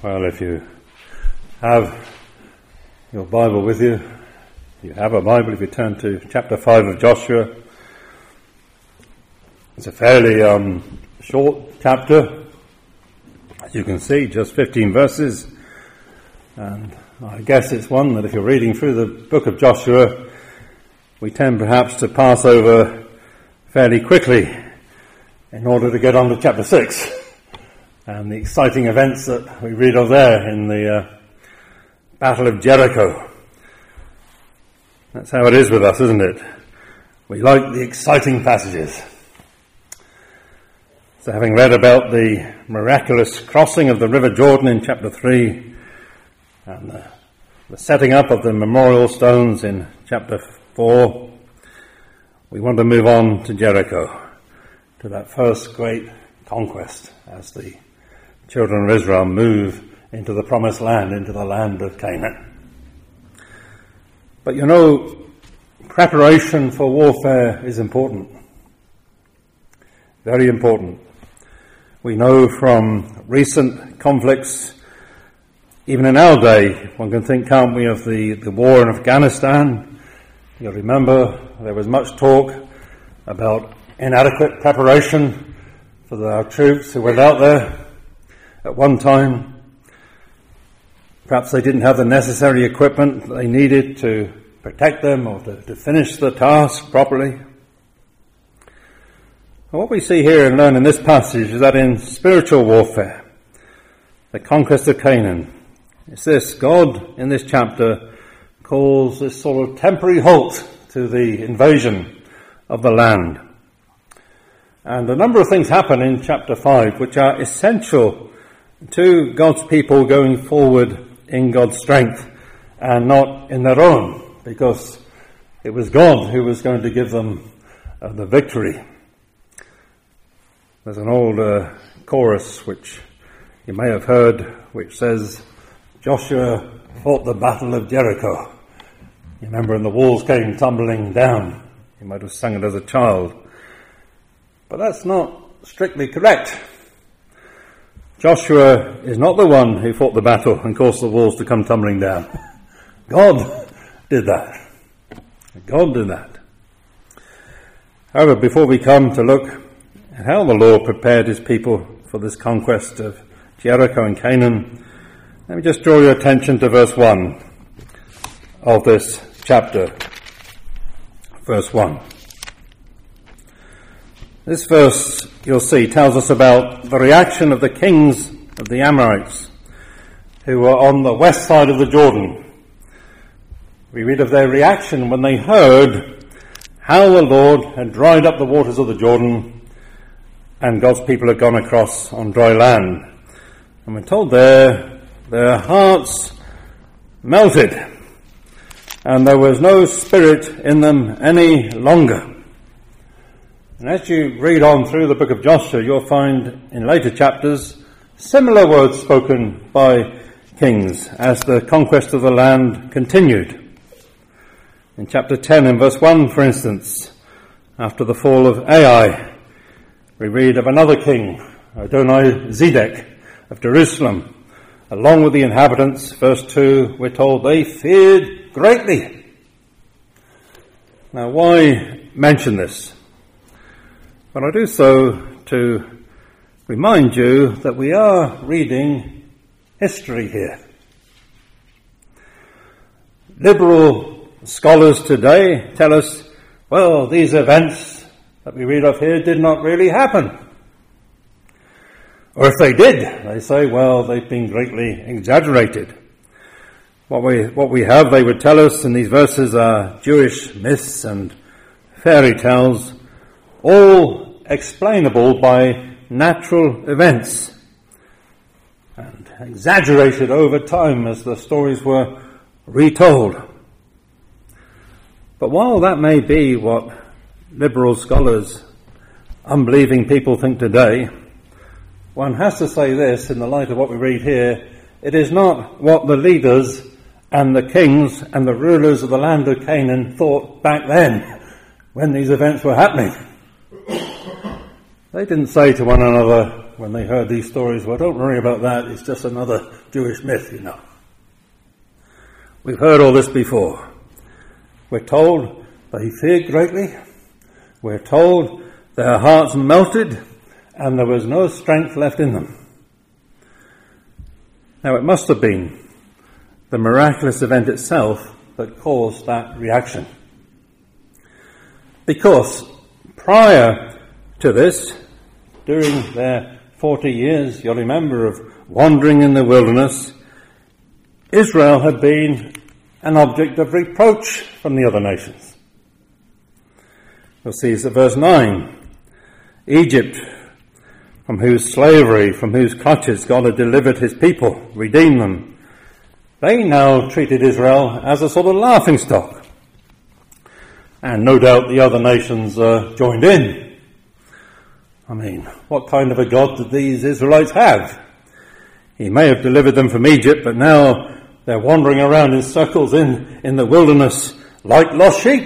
Well, if you have your Bible with you, you have a Bible, if you turn to chapter 5 of Joshua, it's a fairly short chapter. As you can see, just 15 verses. And I guess it's one that if you're reading through the book of Joshua, we tend perhaps to pass over fairly quickly in order to get on to chapter 6 and the exciting events that we read of there in the Battle of Jericho. That's how it is with us, isn't it? We like the exciting passages. So having read about the miraculous crossing of the River Jordan in chapter 3 and the setting up of the memorial stones in chapter 4, we want to move on to Jericho, to that first great conquest as the children of Israel move into the promised land, into the land of Canaan. But you know, preparation for warfare is important. Very important. We know from recent conflicts, even in our day, one can think, can't we, of the war in Afghanistan. You'll remember there was much talk about inadequate preparation for our troops who went out there at one time. Perhaps they didn't have the necessary equipment they needed to protect them or to finish the task properly. And what we see here and learn in this passage is that in spiritual warfare, the conquest of Canaan, it's this: God in this chapter calls this sort of temporary halt to the invasion of the land. And a number of things happen in chapter 5 which are essential to God's people going forward in God's strength and not in their own, because it was God who was going to give them the victory. There's an old chorus which you may have heard which says, Joshua fought the battle of Jericho. You remember, and the walls came tumbling down. You might have sung it as a child. But that's not strictly correct. Joshua is not the one who fought the battle and caused the walls to come tumbling down. God did that. God did that. However, before we come to look at how the Lord prepared his people for this conquest of Jericho and Canaan, let me just draw your attention to verse 1 of this chapter. Verse 1. This verse, you'll see, tells us about the reaction of the kings of the Amorites who were on the west side of the Jordan. We read of their reaction when they heard how the Lord had dried up the waters of the Jordan and God's people had gone across on dry land. And we're told their hearts melted and there was no spirit in them any longer. And as you read on through the book of Joshua, you'll find in later chapters similar words spoken by kings as the conquest of the land continued. In chapter 10 and verse 1, for instance, after the fall of Ai, we read of another king, Adoni-Zedek of Jerusalem, along with the inhabitants. Verse 2, we're told they feared greatly. Now, why mention this? But I do so to remind you that we are reading history here. Liberal scholars today tell us, well, these events that we read of here did not really happen. Or if they did, they say, well, they've been greatly exaggerated. What we have, they would tell us in these verses, are Jewish myths and fairy tales, all explainable by natural events and exaggerated over time as the stories were retold. But while that may be what liberal scholars, unbelieving people think today, one has to say this in the light of what we read here: it is not what the leaders and the kings and the rulers of the land of Canaan thought back then when these events were happening. They didn't say to one another, when they heard these stories, well, don't worry about that, it's just another Jewish myth, you know. We've heard all this before. We're told they feared greatly. We're told their hearts melted and there was no strength left in them. Now, it must have been the miraculous event itself that caused that reaction. Because prior to this, during their 40 years, you'll remember, of wandering in the wilderness, Israel had been an object of reproach from the other nations. You'll see it's at verse 9. Egypt, from whose slavery, from whose clutches God had delivered his people, redeemed them, they now treated Israel as a sort of laughingstock. And no doubt the other nations joined in. I mean, what kind of a God did these Israelites have? He may have delivered them from Egypt, but now they're wandering around in circles in the wilderness like lost sheep.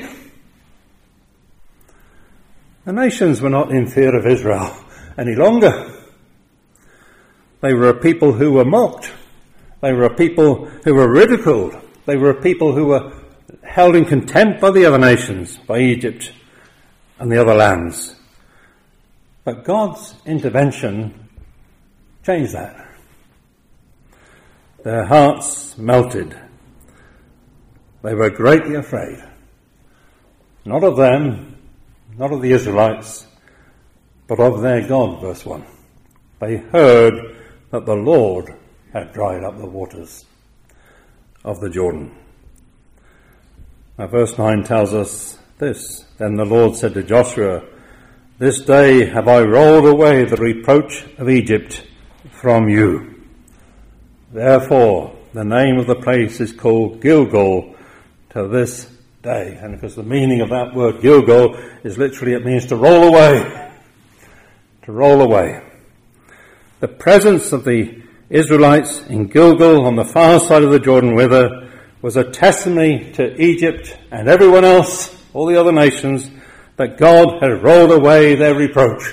The nations were not in fear of Israel any longer. They were a people who were mocked. They were a people who were ridiculed. They were a people who were held in contempt by the other nations, by Egypt and the other lands. But God's intervention changed that. Their hearts melted. They were greatly afraid. Not of them, not of the Israelites, but of their God, verse 1. They heard that the Lord had dried up the waters of the Jordan. Now, verse 9 tells us this. Then the Lord said to Joshua, "This day have I rolled away the reproach of Egypt from you." Therefore, the name of the place is called Gilgal to this day. And because the meaning of that word Gilgal is literally, it means to roll away. To roll away. The presence of the Israelites in Gilgal on the far side of the Jordan River was a testimony to Egypt and everyone else, all the other nations, that God had rolled away their reproach.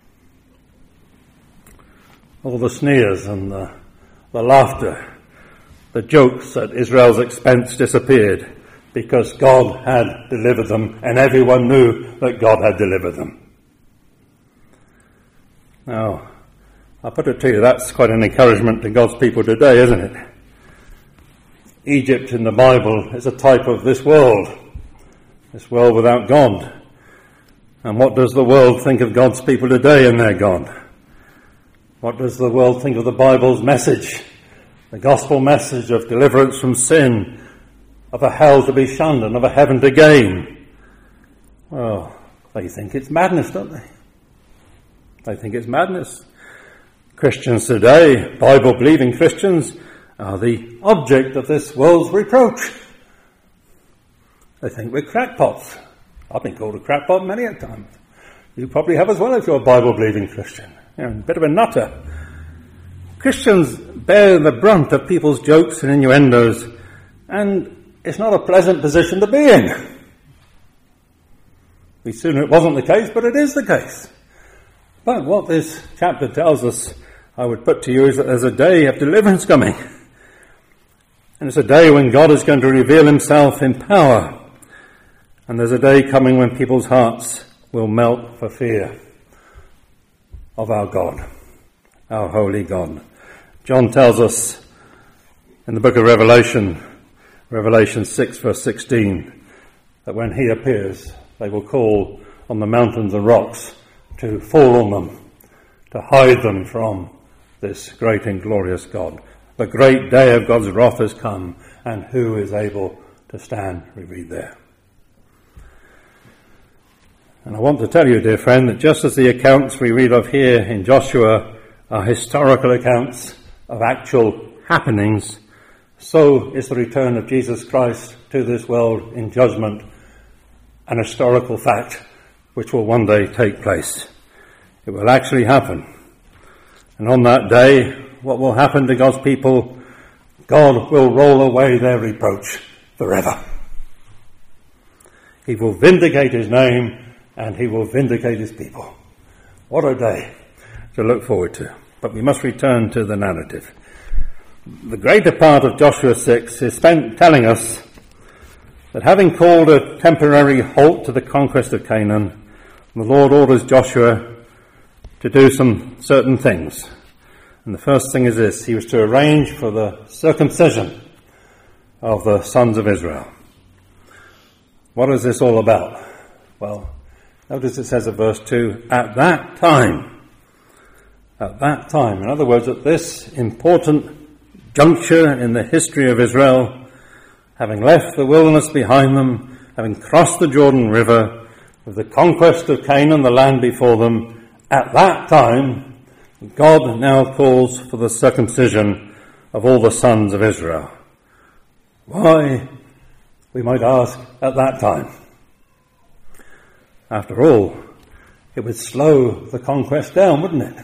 All the sneers and the laughter, the jokes at Israel's expense disappeared because God had delivered them and everyone knew that God had delivered them. Now, I'll put it to you, that's quite an encouragement to God's people today, isn't it? Egypt in the Bible is a type of this world without God. And what does the world think of God's people today and their God? What does the world think of the Bible's message? The gospel message of deliverance from sin, of a hell to be shunned and of a heaven to gain. Well, they think it's madness, don't they? They think it's madness. Christians today, Bible-believing Christians, are the object of this world's reproach. They think we're crackpots. I've been called a crackpot many a time. You probably have as well if you're a Bible-believing Christian. You're a bit of a nutter. Christians bear the brunt of people's jokes and innuendos, and it's not a pleasant position to be in. We sooner it wasn't the case, but it is the case. But what this chapter tells us, I would put to you, is that there's a day of deliverance coming. And it's a day when God is going to reveal himself in power. And there's a day coming when people's hearts will melt for fear of our God, our holy God. John tells us in the book of Revelation 6 verse 16, that when he appears, they will call on the mountains and rocks to fall on them, to hide them from this great and glorious God. The great day of God's wrath has come, and who is able to stand, we read there. And I want to tell you, dear friend, that just as the accounts we read of here in Joshua are historical accounts of actual happenings, so is the return of Jesus Christ to this world in judgment an historical fact which will one day take place. It will actually happen. And on that day, what will happen to God's people? God will roll away their reproach forever. He will vindicate his name and he will vindicate his people. What a day. to look forward to. But we must return to the narrative. The greater part of Joshua 6 is spent telling us that having called a temporary halt to the conquest of Canaan, the Lord orders Joshua to do some certain things. And the first thing is this: he was to arrange for the circumcision of the sons of Israel. What is this all about? Well, notice it says in verse 2, at that time. At that time. In other words, at this important juncture in the history of Israel, having left the wilderness behind them, having crossed the Jordan River, with the conquest of Canaan, the land before them, at that time, God now calls for the circumcision of all the sons of Israel. Why, we might ask, at that time? After all, it would slow the conquest down, wouldn't it?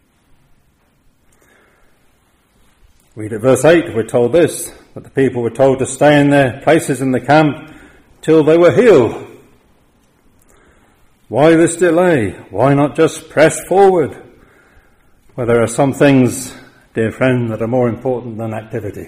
Read at verse 8, we're told this, that the people were told to stay in their places in the camp till they were healed. Why this delay? Why not just press forward? Well, there are some things, dear friend, that are more important than activity.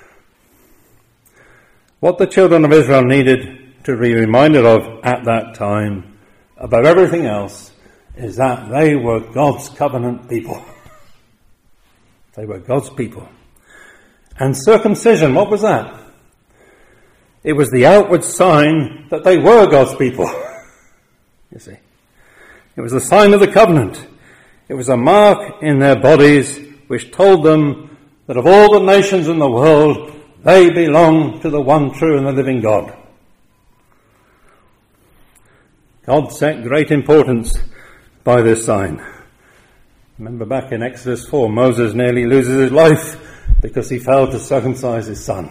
What the children of Israel needed to be reminded of at that time, above everything else, is that they were God's covenant people. They were God's people. And circumcision, what was that? It was the outward sign that they were God's people. You see. It was a sign of the covenant. It was a mark in their bodies which told them that of all the nations in the world, they belong to the one true and the living God. God set great importance by this sign. Remember back in Exodus 4, Moses nearly loses his life because he failed to circumcise his son.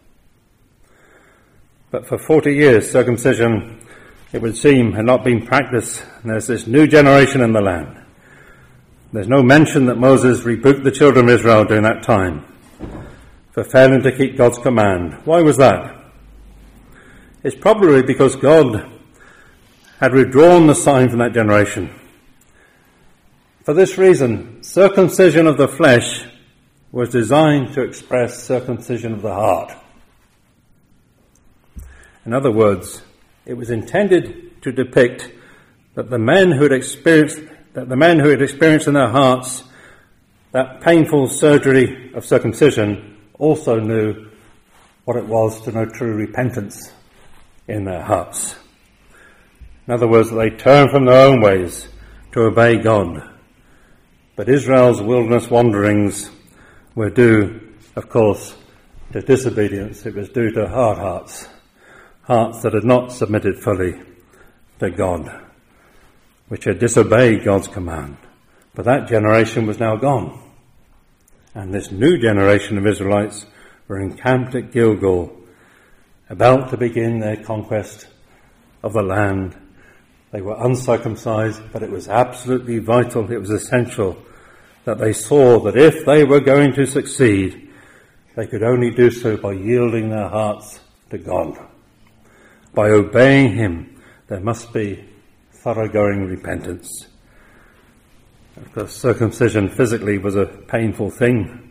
But for 40 years, circumcision, it would seem, had not been practiced. And there's this new generation in the land. There's no mention that Moses rebuked the children of Israel during that time for failing to keep God's command. Why was that? It's probably because God had withdrawn the sign from that generation. For this reason, circumcision of the flesh was designed to express circumcision of the heart. In other words, it was intended to depict that the men who had experienced in their hearts that painful surgery of circumcision also knew what it was to know true repentance in their hearts. In other words, they turned from their own ways to obey God. But Israel's wilderness wanderings were due, of course, to disobedience. It was due to hard hearts, hearts that had not submitted fully to God, which had disobeyed God's command. But that generation was now gone. And this new generation of Israelites were encamped at Gilgal, about to begin their conquest of the land. They were uncircumcised, but it was absolutely vital, it was essential that they saw that if they were going to succeed, they could only do so by yielding their hearts to God. By obeying Him, there must be thoroughgoing repentance. Of course, circumcision physically was a painful thing.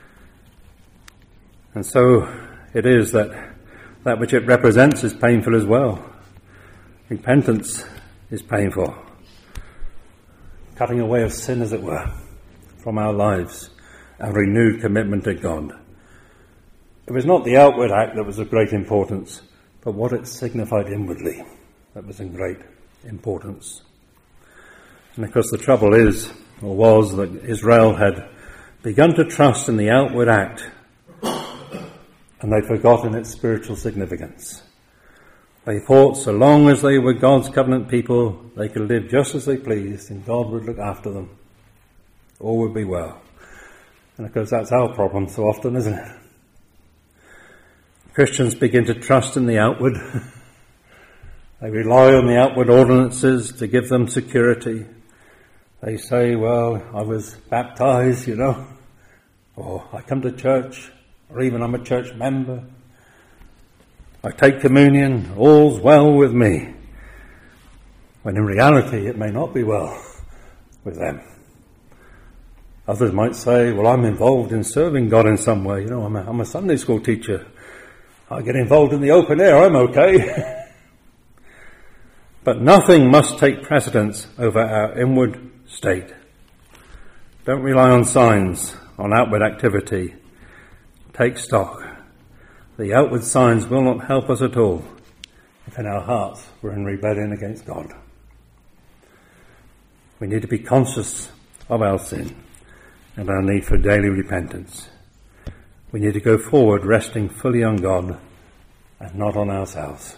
And so it is that which it represents is painful as well. Repentance is painful. Cutting away of sin, as it were, from our lives, our renewed commitment to God. It was not the outward act that was of great importance, but what it signified inwardly that was in great importance. And of course the trouble is, or was, that Israel had begun to trust in the outward act, and they'd forgotten its spiritual significance. They thought so long as they were God's covenant people, they could live just as they pleased, and God would look after them. All would be well. And of course that's our problem so often, isn't it? Christians begin to trust in the outward. They rely on the outward ordinances to give them security. They say, well, I was baptized, or I come to church, or even I'm a church member. I take communion, all's well with me. When in reality it may not be well with them. Others might say, well, I'm involved in serving God in some way. I'm a Sunday school teacher. I get involved in the open air, I'm okay. But nothing must take precedence over our inward state. Don't rely on signs, on outward activity. Take stock. The outward signs will not help us at all if in our hearts we're in rebellion against God. We need to be conscious of our sin and our need for daily repentance. We need to go forward resting fully on God and not on ourselves.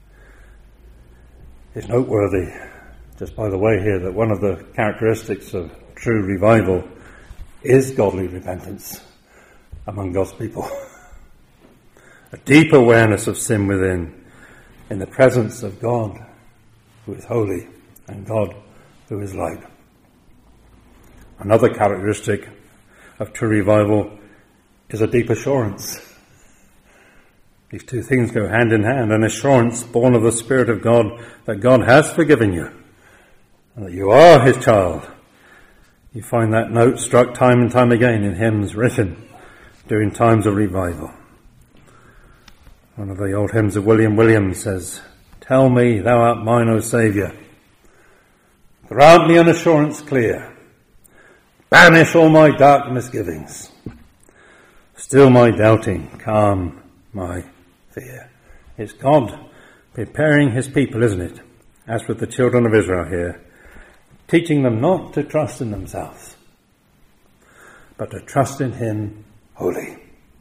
It's noteworthy, just by the way here, that one of the characteristics of true revival is godly repentance among God's people. A deep awareness of sin within, in the presence of God who is holy and God who is light. Another characteristic of true revival is a deep assurance. These two things go hand in hand. An assurance born of the Spirit of God that God has forgiven you and that you are his child. You find that note struck time and time again in hymns written during times of revival. One of the old hymns of William Williams says, "Tell me thou art mine, O Saviour. Grant me an assurance clear. Banish all my dark misgivings. Still my doubting, calm my fear." It's God preparing his people, isn't it? As with the children of Israel here, teaching them not to trust in themselves, but to trust in him wholly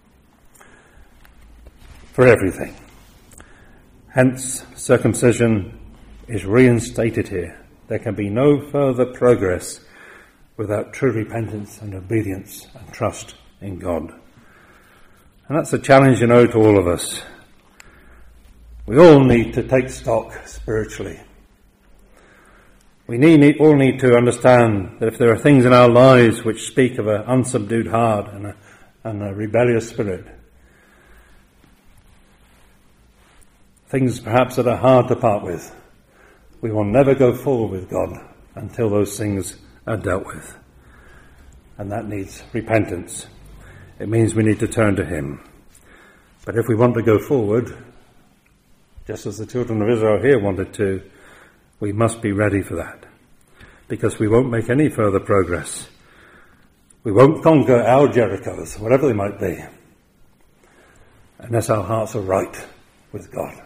for everything. Hence, circumcision is reinstated here. There can be no further progress without true repentance and obedience and trust in God. And that's a challenge, to all of us. We all need to take stock spiritually. We all need to understand that if there are things in our lives which speak of an unsubdued heart and a rebellious spirit, things perhaps that are hard to part with, we will never go forward with God until those things are dealt with. And that needs repentance. It means we need to turn to him. But if we want to go forward, just as the children of Israel here wanted to, we must be ready for that. Because we won't make any further progress. We won't conquer our Jerichos, whatever they might be, unless our hearts are right with God.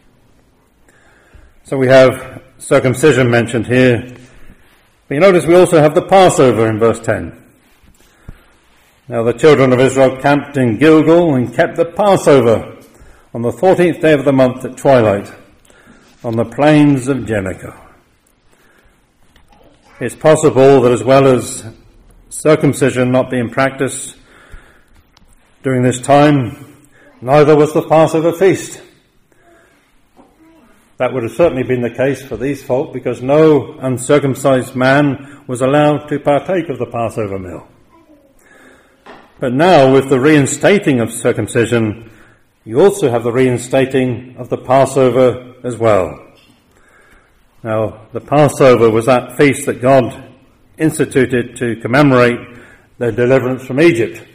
So we have circumcision mentioned here. But you notice we also have the Passover in verse 10. Now the children of Israel camped in Gilgal and kept the Passover on the 14th day of the month at twilight on the plains of Jericho. It's possible that as well as circumcision not being practiced during this time, neither was the Passover feast. That would have certainly been the case for these folk, because no uncircumcised man was allowed to partake of the Passover meal. But now, with the reinstating of circumcision, you also have the reinstating of the Passover as well. Now, the Passover was that feast that God instituted to commemorate their deliverance from Egypt.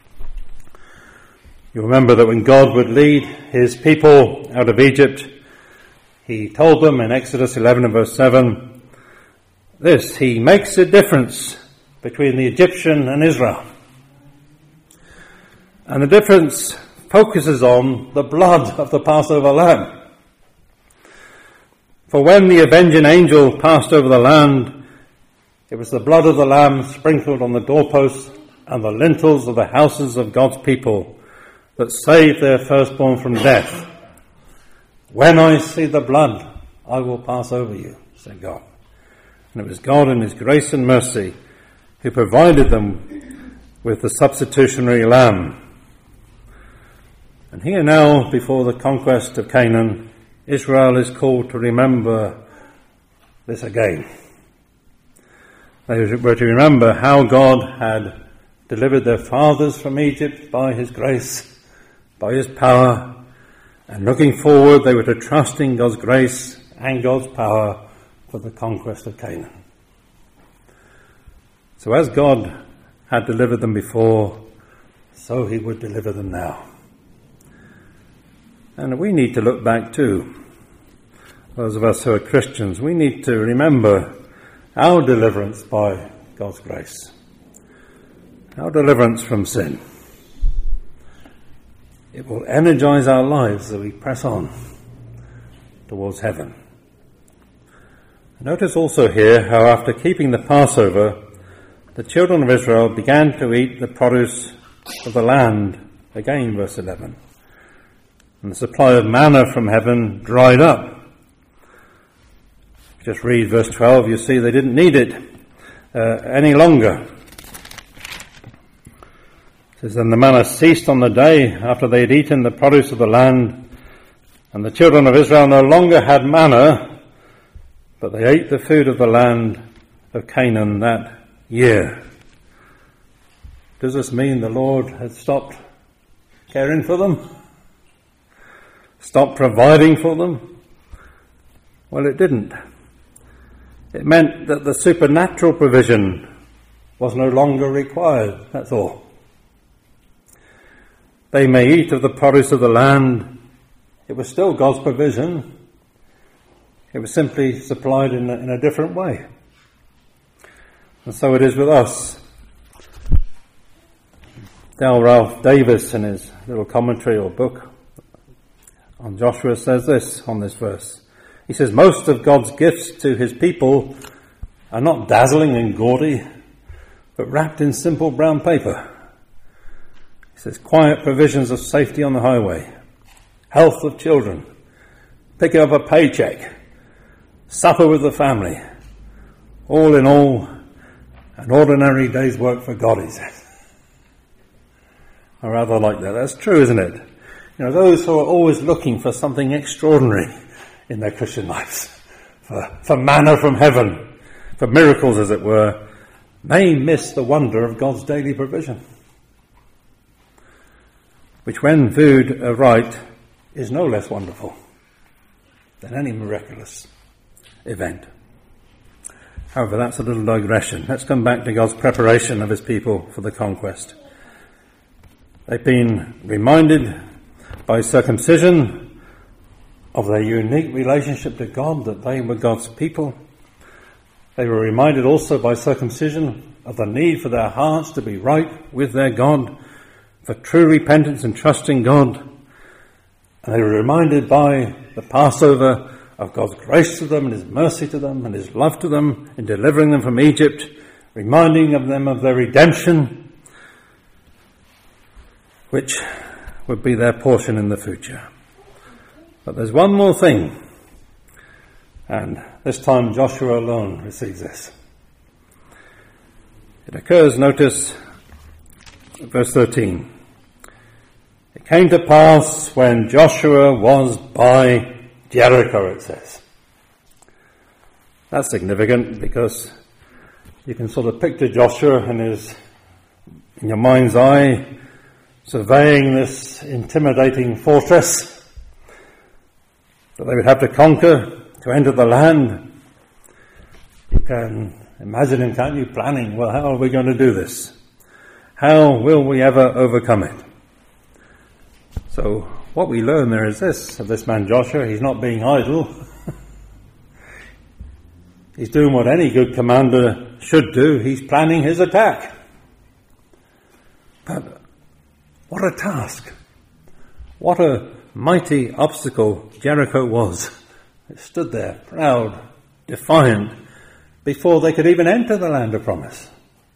You remember that when God would lead his people out of Egypt, he told them in Exodus 11 and verse 7, this, he makes a difference between the Egyptian and Israel. And the difference focuses on the blood of the Passover lamb. For when the avenging angel passed over the land, it was the blood of the lamb sprinkled on the doorposts and the lintels of the houses of God's people that saved their firstborn from death. When I see the blood, I will pass over you, said God. And it was God in his grace and mercy who provided them with the substitutionary lamb. And here now, before the conquest of Canaan, Israel is called to remember this again. They were to remember how God had delivered their fathers from Egypt by his grace, by his power, and looking forward, they were to trust in God's grace and God's power for the conquest of Canaan. So as God had delivered them before, so he would deliver them now. And we need to look back too. Those of us who are Christians, we need to remember our deliverance by God's grace. Our deliverance from sin. It will energize our lives as we press on towards heaven. Notice also here how after keeping the Passover, the children of Israel began to eat the produce of the land. Again, verse 11. And the supply of manna from heaven dried up. Just read verse 12, you see they didn't need it any longer. It says, then the manna ceased on the day after they had eaten the produce of the land, and the children of Israel no longer had manna, but they ate the food of the land of Canaan that year. Does this mean the Lord had stopped caring for them? Stopped providing for them? Well, it didn't. It meant that the supernatural provision was no longer required, that's all. They may eat of the produce of the land. It was still God's provision. It was simply supplied in a different way. And so it is with us. Dale Ralph Davis, in his little commentary or book on Joshua, says this on this verse. He says, most of God's gifts to his people are not dazzling and gaudy, but wrapped in simple brown paper. He says, quiet provisions of safety on the highway, health of children, picking up a paycheck, supper with the family. All in all, an ordinary day's work for God, he says. I rather like that. That's true, isn't it? You know, those who are always looking for something extraordinary in their Christian lives, for manna from heaven, for miracles, as it were, may miss the wonder of God's daily provision, which, when viewed aright, is no less wonderful than any miraculous event. However, that's a little digression. Let's come back to God's preparation of his people for the conquest. They've been reminded by circumcision of their unique relationship to God, that they were God's people. They were reminded also by circumcision of the need for their hearts to be right with their God, for true repentance and trust in God. And they were reminded by the Passover of God's grace to them and his mercy to them and his love to them in delivering them from Egypt, reminding them of their redemption, which would be their portion in the future. But there's one more thing, and this time Joshua alone receives this. It occurs, notice, verse 13. It came to pass when Joshua was by Jericho, it says. That's significant because you can sort of picture Joshua in your mind's eye, surveying this intimidating fortress that they would have to conquer to enter the land. You can imagine him, can't you, planning, well, how are we going to do this? How will we ever overcome it? So what we learn there is this, of this man Joshua. He's not being idle. He's doing what any good commander should do. He's planning his attack. But what a task. What a mighty obstacle Jericho was. It stood there, proud, defiant, before they could even enter the land of promise.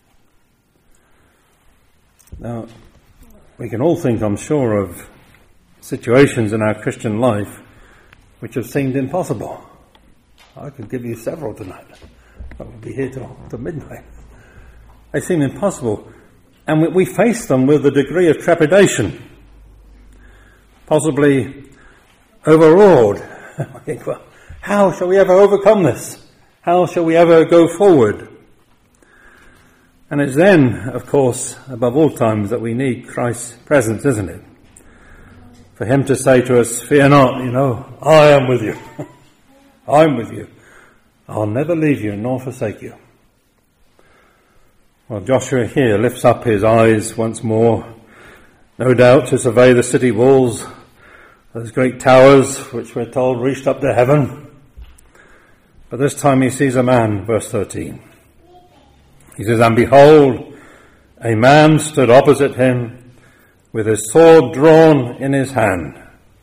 Now, we can all think, I'm sure, of situations in our Christian life which have seemed impossible. I could give you several tonight. I will be here till midnight. They seem impossible. And we face them with a degree of trepidation, possibly overawed. I think, well, how shall we ever overcome this? How shall we ever go forward? And it's then, of course, above all times, that we need Christ's presence, isn't it? For him to say to us, fear not, I am with you. I'm with you. I'll never leave you nor forsake you. Well, Joshua here lifts up his eyes once more, no doubt to survey the city walls, those great towers which we're told reached up to heaven. But this time he sees a man, verse 13. He says, "And behold, a man stood opposite him with his sword drawn in his hand."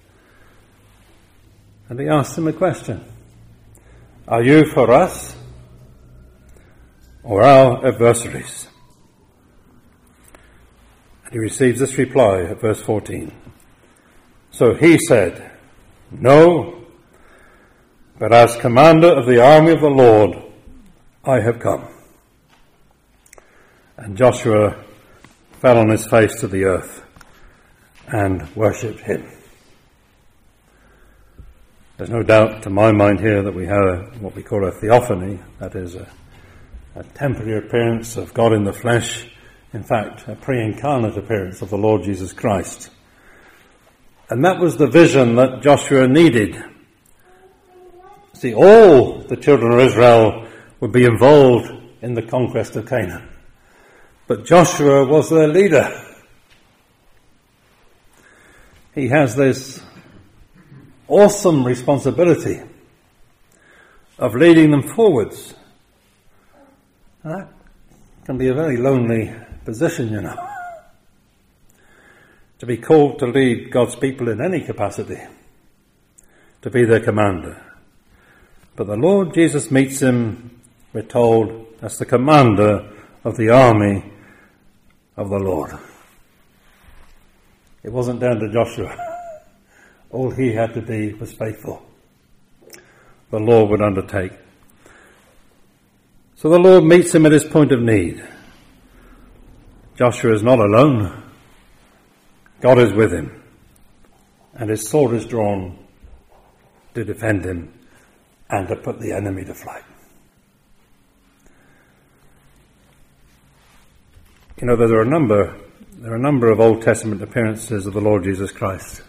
And he asks him a question. "Are you for us or our adversaries?" And he receives this reply at verse 14. "So he said, 'No, but as commander of the army of the Lord, I have come.' And Joshua fell on his face to the earth and worshipped him." There's no doubt to my mind here that we have what we call a theophany, that is a temporary appearance of God in the flesh, in fact, a pre-incarnate appearance of the Lord Jesus Christ. And that was the vision that Joshua needed. See, all the children of Israel would be involved in the conquest of Canaan. But Joshua was their leader. He has this awesome responsibility of leading them forwards. And that can be a very lonely position, you know. To be called to lead God's people in any capacity, to be their commander. But the Lord Jesus meets him, we're told, as the commander of the army of the Lord. It wasn't down to Joshua. All he had to be was faithful. The Lord would undertake. So the Lord meets him at his point of need. Joshua is not alone. God is with him. And his sword is drawn to defend him and to put the enemy to flight. You know, there are a number of Old Testament appearances of the Lord Jesus Christ.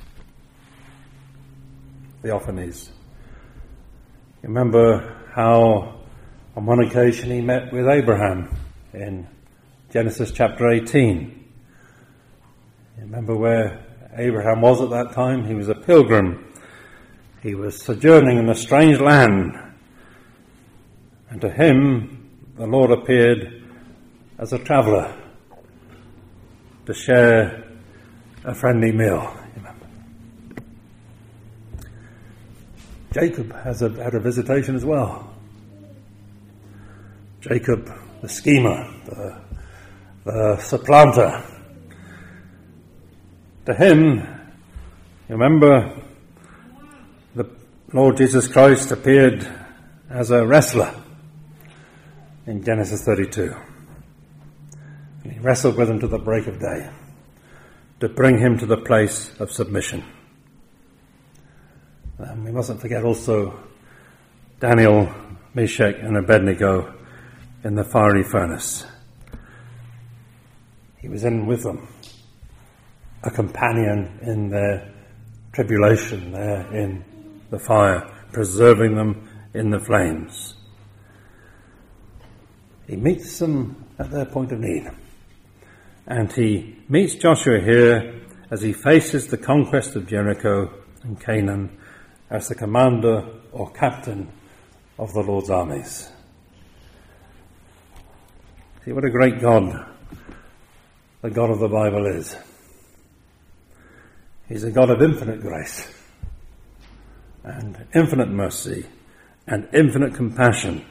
Theophanies. You remember how on one occasion he met with Abraham in Genesis chapter 18. You remember where Abraham was at that time? He was a pilgrim. He was sojourning in a strange land. And to him, the Lord appeared as a traveller to share a friendly meal. Jacob had a visitation as well. Jacob, the schemer, the supplanter. To him, you remember, the Lord Jesus Christ appeared as a wrestler in Genesis 32. And he wrestled with him to the break of day to bring him to the place of submission. And we mustn't forget also Daniel, Meshach and Abednego in the fiery furnace. He was in with them, a companion in their tribulation there in the fire, preserving them in the flames. He meets them at their point of need. And he meets Joshua here as he faces the conquest of Jericho and Canaan as the commander or captain of the Lord's armies. See what a great God the God of the Bible is. He's a God of infinite grace and infinite mercy and infinite compassion.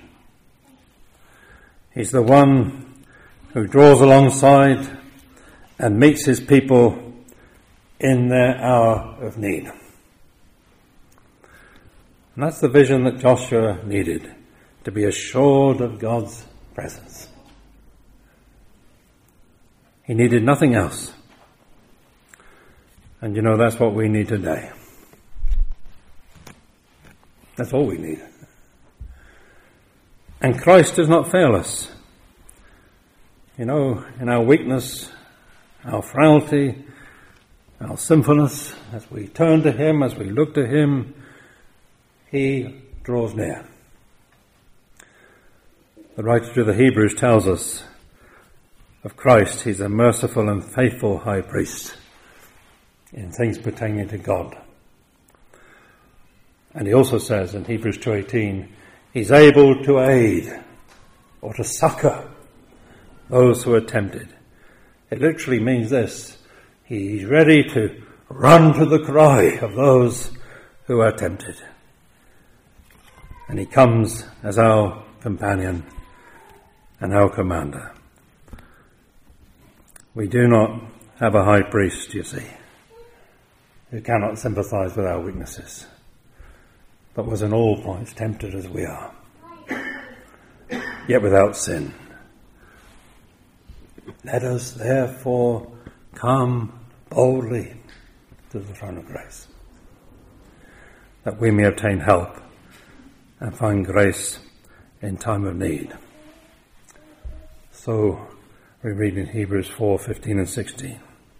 He's the one who draws alongside and meets his people in their hour of need. And that's the vision that Joshua needed, to be assured of God's presence. He needed nothing else. And you know, that's what we need today. That's all we need. And Christ does not fail us. You know, in our weakness, our frailty, our sinfulness, as we turn to him, as we look to him, he draws near. The writer to the Hebrews tells us of Christ, he's a merciful and faithful high priest in things pertaining to God. And he also says in Hebrews 2:18, he's able to aid or to succor those who are tempted. It literally means this: he's ready to run to the cry of those who are tempted. And he comes as our companion and our commander. We do not have a high priest, you see, who cannot sympathize with our weaknesses, but was in all points tempted as we are, yet without sin. Let us therefore come boldly to the throne of grace, that we may obtain help and find grace in time of need. So we read in Hebrews 4:15 and 16.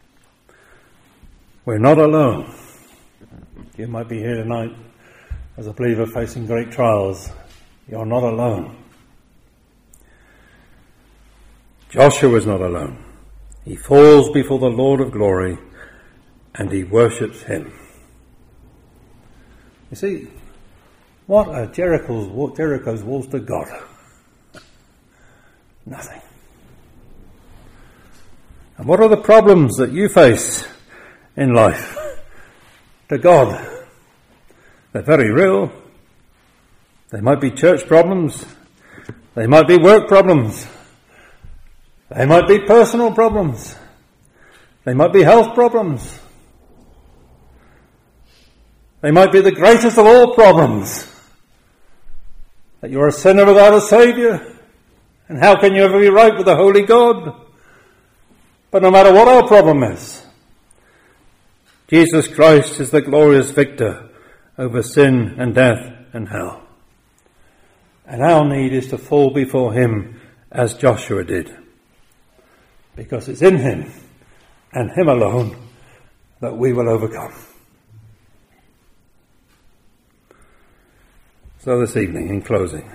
We're not alone. You might be here tonight as a believer facing great trials. You're not alone. Joshua is not alone. He falls before the Lord of glory and he worships him. You see, what are Jericho's walls to God? Nothing. And what are the problems that you face in life to God? They're very real. They might be church problems. They might be work problems. They might be personal problems. They might be health problems. They might be the greatest of all problems, that you're a sinner without a Saviour, and how can you ever be right with a holy God? But no matter what our problem is, Jesus Christ is the glorious victor over sin and death and hell. And our need is to fall before him as Joshua did, because it's in him and him alone that we will overcome. So this evening, in closing,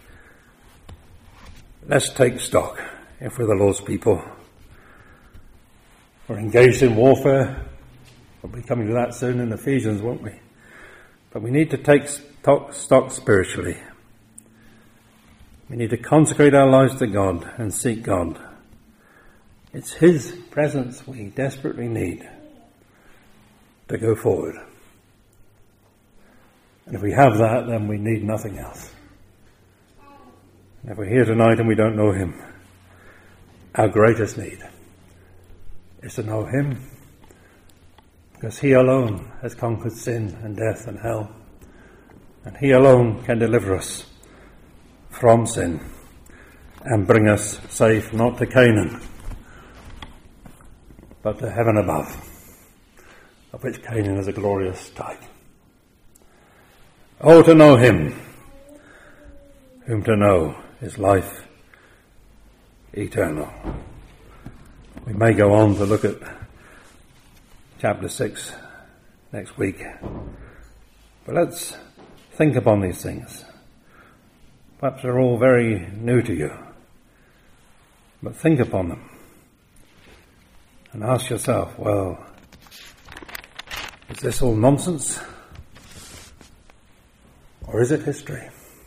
let's take stock. If we're the Lord's people, we're engaged in warfare. We'll be coming to that soon in Ephesians, won't we? But we need to take stock spiritually. We need to consecrate our lives to God and seek God. It's his presence we desperately need to go forward. And if we have that, then we need nothing else. And if we're here tonight and we don't know him, our greatest need is to know him, because he alone has conquered sin and death and hell. And he alone can deliver us from sin and bring us safe, not to Canaan, but to heaven above, of which Canaan is a glorious type. Oh, to know him, whom to know is life eternal. We may go on to look at chapter 6 next week, but let's think upon these things. Perhaps they're all very new to you, but think upon them and ask yourself, well, is this all nonsense? Or is it history?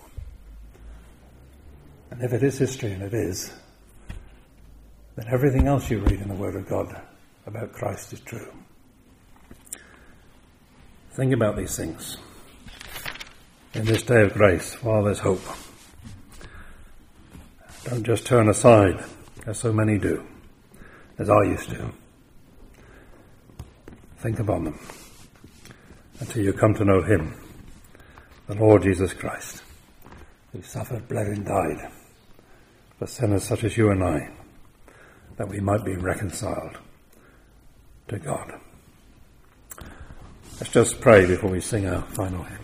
And if it is history, and it is, then everything else you read in the Word of God about Christ is true. Think about these things in this day of grace while there's hope. Don't just turn aside, as so many do, as I used to. Think upon them until you come to know him, the Lord Jesus Christ, who suffered, bled and died for sinners such as you and I, that we might be reconciled to God. Let's just pray before we sing our final hymn.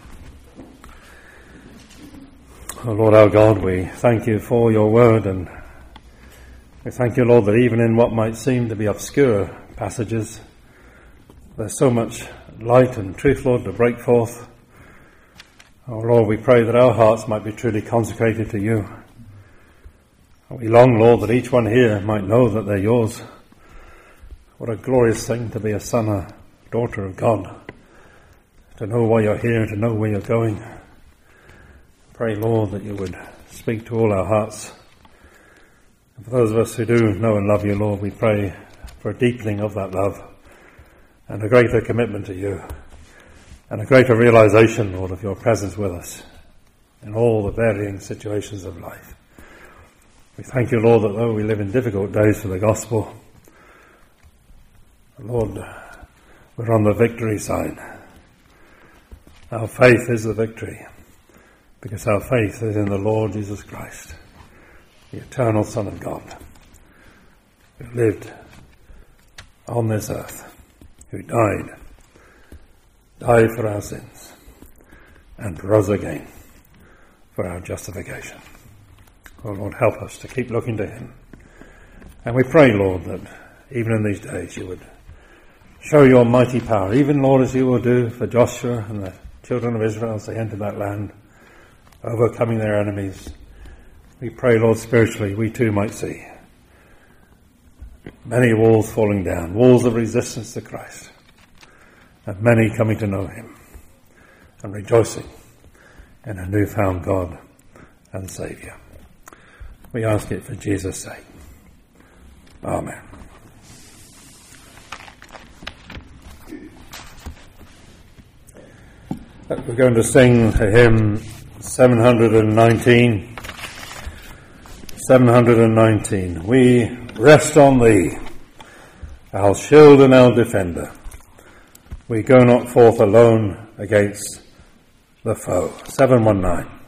Oh Lord our God, we thank you for your word, and we thank you, Lord, that even in what might seem to be obscure passages, there's so much light and truth, Lord, to break forth. Oh Lord, we pray that our hearts might be truly consecrated to you. We long, Lord, that each one here might know that they're yours. What a glorious thing to be a son or daughter of God, to know why you're here, to know where you're going. Pray, Lord, that you would speak to all our hearts. And for those of us who do know and love you, Lord, we pray for a deepening of that love and a greater commitment to you and a greater realization, Lord, of your presence with us in all the varying situations of life. We thank you, Lord, that though we live in difficult days for the gospel, Lord, we're on the victory side. Our faith is the victory, because our faith is in the Lord Jesus Christ, the eternal Son of God, who lived on this earth, who died for our sins, and rose again for our justification. Oh, Lord, help us to keep looking to him. And we pray, Lord, that even in these days you would show your mighty power, even, Lord, as you will do for Joshua and the children of Israel as they enter that land, overcoming their enemies. We pray, Lord, spiritually, we too might see many walls falling down, walls of resistance to Christ, and many coming to know him and rejoicing in a newfound God and Saviour. We ask it for Jesus' sake. Amen. We're going to sing hymn 719. 719. We rest on thee, our shield and our defender. We go not forth alone against the foe. 719.